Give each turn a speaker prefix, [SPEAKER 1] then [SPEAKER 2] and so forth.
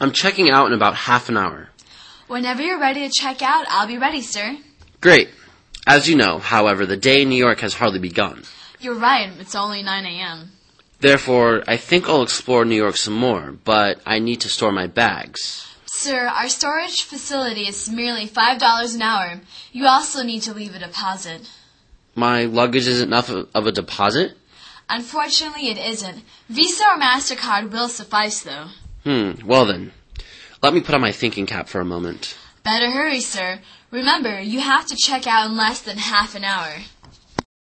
[SPEAKER 1] I'm checking out in about half an hour.
[SPEAKER 2] Whenever you're ready to check out, I'll be ready, sir.
[SPEAKER 1] Great. As you know, however, the day in New York has hardly begun.
[SPEAKER 2] You're right, it's only 9 a.m.
[SPEAKER 1] Therefore, I think I'll explore New York some more, but I need to store my bags.
[SPEAKER 2] Sir, our storage facility is merely $5 an hour. You also need to leave a deposit.
[SPEAKER 1] My luggage isn't enough of a deposit?
[SPEAKER 2] Unfortunately, it isn't. Visa or MasterCard will suffice, though.
[SPEAKER 1] Well then. Let me put on my thinking cap for a moment.
[SPEAKER 2] Better hurry, sir. Remember, you have to check out in less than half an hour.